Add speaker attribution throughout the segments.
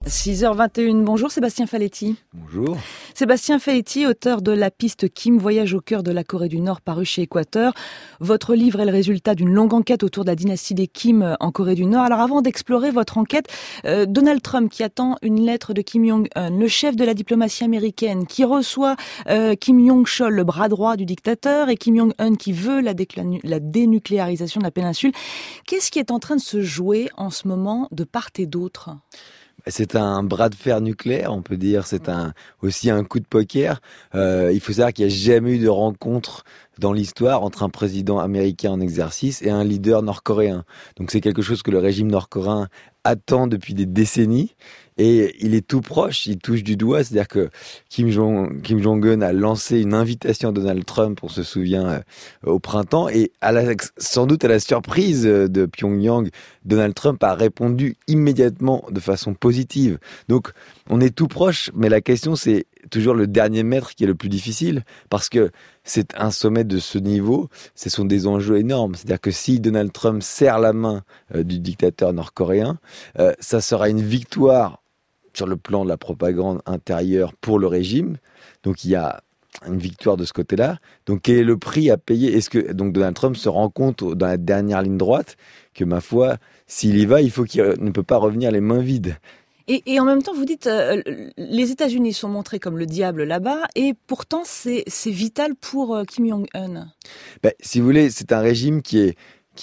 Speaker 1: 6h21, bonjour Sébastien Faletti.
Speaker 2: Bonjour.
Speaker 1: Sébastien Faletti, auteur de La piste Kim, voyage au cœur de la Corée du Nord, paru chez Équateur. Votre livre est le résultat d'une longue enquête autour de la dynastie des Kim en Corée du Nord. Alors avant d'explorer votre enquête, Donald Trump qui attend une lettre de Kim Jong-un, le chef de la diplomatie américaine qui reçoit Kim Jong-chol, le bras droit du dictateur, et Kim Jong-un qui veut la dénucléarisation de la péninsule. Qu'est-ce qui est en train de se jouer en ce moment de part et d'autre ?
Speaker 2: C'est un bras de fer nucléaire, on peut dire. C'est aussi un coup de poker. Il faut savoir qu'il n'y a jamais eu de rencontre dans l'histoire entre un président américain en exercice et un leader nord-coréen. Donc c'est quelque chose que le régime nord-coréen attend depuis des décennies. Et il est tout proche, il touche du doigt. C'est-à-dire que Kim Jong-un a lancé une invitation à Donald Trump, on se souvient, au printemps. Et sans doute à la surprise de Pyongyang, Donald Trump a répondu immédiatement de façon positive. Donc on est tout proche, mais la question c'est toujours le dernier mètre qui est le plus difficile. Parce que c'est un sommet de ce niveau, ce sont des enjeux énormes. C'est-à-dire que si Donald Trump serre la main du dictateur nord-coréen, ça sera une victoire sur le plan de la propagande intérieure pour le régime. Donc il y a une victoire de ce côté-là. Donc quel est le prix à payer ? Est-ce que donc Donald Trump se rend compte dans la dernière ligne droite que, ma foi, s'il y va, il faut qu'il ne peut pas revenir les mains vides.
Speaker 1: Et en même temps, vous dites, les États-Unis sont montrés comme le diable là-bas, et pourtant c'est vital pour Kim Jong-un.
Speaker 2: Si vous voulez, c'est un régime qui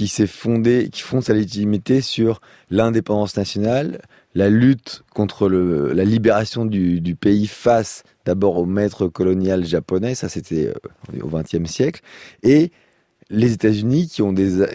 Speaker 2: fonde sa légitimité sur l'indépendance nationale, la lutte contre la libération du pays face d'abord au maître colonial japonais, ça c'était au XXe siècle, et les États-Unis, qui ont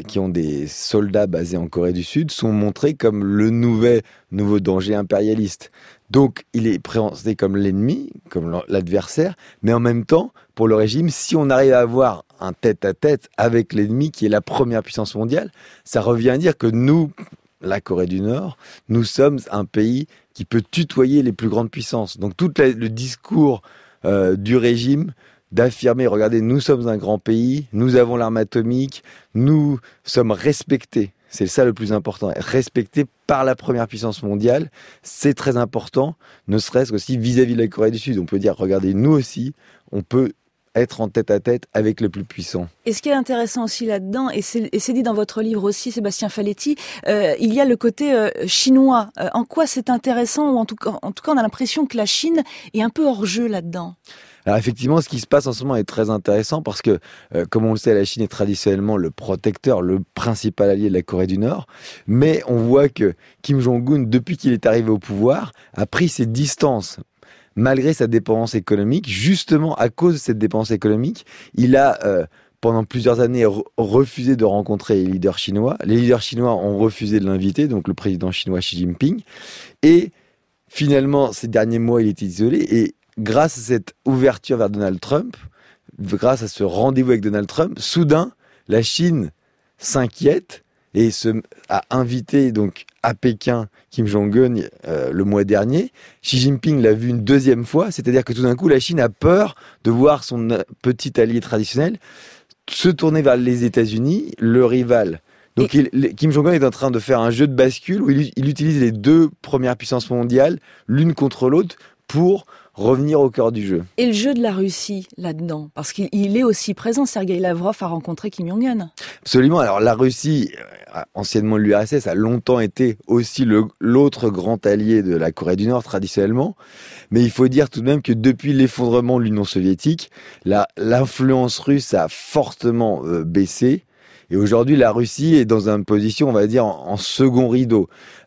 Speaker 2: des soldats basés en Corée du Sud, sont montrés comme le nouveau danger impérialiste. Donc, il est présenté comme l'ennemi, comme l'adversaire, mais en même temps, pour le régime, si on arrive à avoir un tête-à-tête avec l'ennemi, qui est la première puissance mondiale, ça revient à dire que nous, la Corée du Nord, nous sommes un pays qui peut tutoyer les plus grandes puissances. Donc, tout le discours du régime d'affirmer, regardez, nous sommes un grand pays, nous avons l'arme atomique, nous sommes respectés. C'est ça le plus important, respectés par la première puissance mondiale. C'est très important, ne serait-ce qu'aussi vis-à-vis de la Corée du Sud. On peut dire, regardez, nous aussi, on peut être en tête-à-tête avec le plus puissant.
Speaker 1: Et ce qui est intéressant aussi là-dedans, et c'est dit dans votre livre aussi, Sébastien Faletti, il y a le côté chinois. En quoi c'est intéressant, ou en tout cas, on a l'impression que la Chine est un peu hors jeu là-dedans.
Speaker 2: Alors effectivement, ce qui se passe en ce moment est très intéressant parce que, comme on le sait, la Chine est traditionnellement le protecteur, le principal allié de la Corée du Nord. Mais on voit que Kim Jong-un, depuis qu'il est arrivé au pouvoir, a pris ses distances. Malgré sa dépendance économique, justement à cause de cette dépendance économique, il a pendant plusieurs années refusé de rencontrer les leaders chinois. Les leaders chinois ont refusé de l'inviter, donc le président chinois Xi Jinping. Et finalement, ces derniers mois, il était isolé. Et grâce à cette ouverture vers Donald Trump, grâce à ce rendez-vous avec Donald Trump, soudain, la Chine s'inquiète et a invité donc à Pékin Kim Jong-un le mois dernier. Xi Jinping l'a vu une deuxième fois, c'est-à-dire que tout d'un coup, la Chine a peur de voir son petit allié traditionnel se tourner vers les États-Unis, le rival. Donc Kim Jong-un est en train de faire un jeu de bascule où il utilise les deux premières puissances mondiales, l'une contre l'autre, pour revenir au cœur du jeu.
Speaker 1: Et le jeu de la Russie là-dedans, parce qu'il est aussi présent. Sergueï Lavrov a rencontré Kim Jong-un.
Speaker 2: Absolument. Alors la Russie, anciennement l'URSS, a longtemps été aussi l'autre grand allié de la Corée du Nord traditionnellement. Mais il faut dire tout de même que depuis l'effondrement de l'Union soviétique, l'influence russe a fortement baissé. Et aujourd'hui, la Russie est dans une position, on va dire, en second rideau.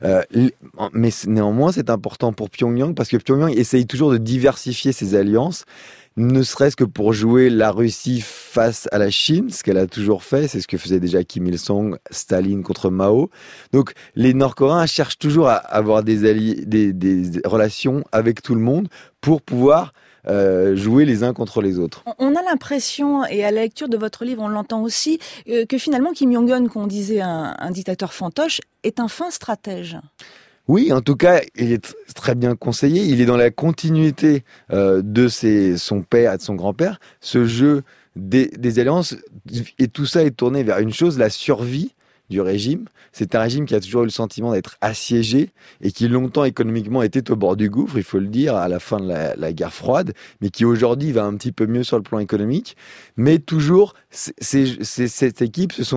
Speaker 2: Mais néanmoins, c'est important pour Pyongyang parce que Pyongyang essaye toujours de diversifier ses alliances, ne serait-ce que pour jouer la Russie face à la Chine, ce qu'elle a toujours fait, c'est ce que faisait déjà Kim Il-sung, Staline contre Mao. Donc, les Nord-Coréens cherchent toujours à avoir des alliés, des relations avec tout le monde pour pouvoir jouer les uns contre les autres.
Speaker 1: On a l'impression, et à la lecture de votre livre, on l'entend aussi, que finalement Kim Jong-un, qu'on disait un dictateur fantoche, est un fin stratège.
Speaker 2: Oui, en tout cas, il est très bien conseillé. Il est dans la continuité de son père et de son grand-père. Ce jeu des alliances, et tout ça est tourné vers une chose, la survie du régime. C'est un régime qui a toujours eu le sentiment d'être assiégé et qui longtemps économiquement était au bord du gouffre, il faut le dire, à la fin de la guerre froide, mais qui aujourd'hui va un petit peu mieux sur le plan économique. Mais toujours, cette équipe, ce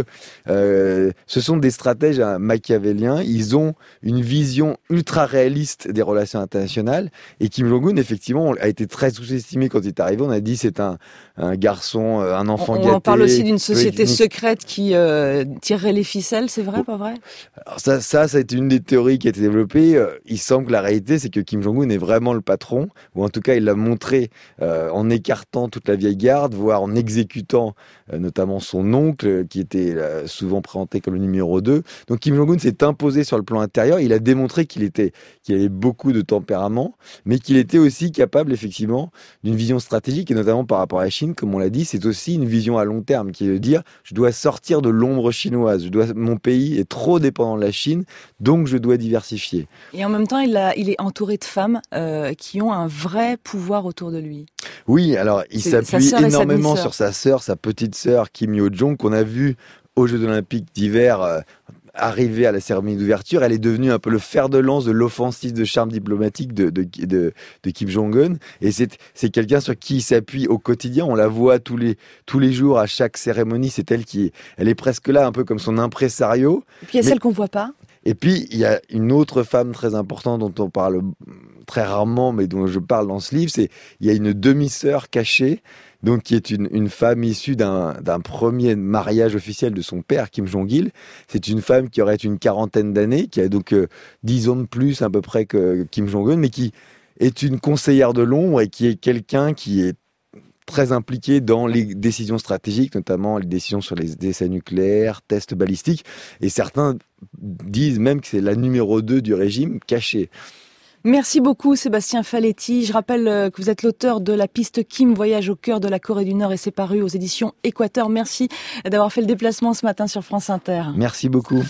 Speaker 2: sont des stratèges machiavéliens. Ils ont une vision ultra réaliste des relations internationales. Et Kim Jong-un, effectivement, a été très sous-estimé quand il est arrivé. On a dit c'est un garçon, un enfant gâté.
Speaker 1: On parle aussi d'une société secrète qui tirerait les ficelles, c'est vrai, pas vrai?
Speaker 2: Alors ça a été une des théories qui a été développée. Il semble que la réalité, c'est que Kim Jong-un est vraiment le patron, ou en tout cas, il l'a montré en écartant toute la vieille garde, voire en exécutant notamment son oncle, qui était souvent présenté comme le numéro 2. Donc Kim Jong-un s'est imposé sur le plan intérieur. Il a démontré qu'il avait beaucoup de tempérament, mais qu'il était aussi capable, effectivement, d'une vision stratégique, et notamment par rapport à la Chine, comme on l'a dit, c'est aussi une vision à long terme, qui est de dire, je dois sortir de l'ombre chinoise, mon pays est trop dépendant de la Chine, donc je dois diversifier.
Speaker 1: Et en même temps, il est entouré de femmes qui ont un vrai pouvoir autour de lui.
Speaker 2: Oui, alors il s'appuie énormément sur sa sœur, sa petite sœur Kim Yo-jong, qu'on a vu aux Jeux Olympiques d'hiver arrivée à la cérémonie d'ouverture. Elle est devenue un peu le fer de lance de l'offensive de charme diplomatique de Kim Jong-un. Et c'est quelqu'un sur qui il s'appuie au quotidien. On la voit tous les jours à chaque cérémonie. C'est elle est presque là, un peu comme son impresario.
Speaker 1: Et puis il y a celle qu'on voit pas.
Speaker 2: Et puis, il y a une autre femme très importante dont on parle très rarement, mais dont je parle dans ce livre, il y a une demi-sœur cachée, donc qui est une femme issue d'un premier mariage officiel de son père, Kim Jong-il. C'est une femme qui aurait une quarantaine d'années, qui a donc 10 ans de plus à peu près que Kim Jong-un, mais qui est une conseillère de l'ombre et qui est quelqu'un qui est très impliqué dans les décisions stratégiques, notamment les décisions sur les essais nucléaires, tests balistiques. Et certains disent même que c'est la numéro 2 du régime cachée.
Speaker 1: Merci beaucoup Sébastien Faletti. Je rappelle que vous êtes l'auteur de La piste Kim, voyage au cœur de la Corée du Nord, et c'est paru aux éditions Équateur. Merci d'avoir fait le déplacement ce matin sur France Inter.
Speaker 2: Merci beaucoup.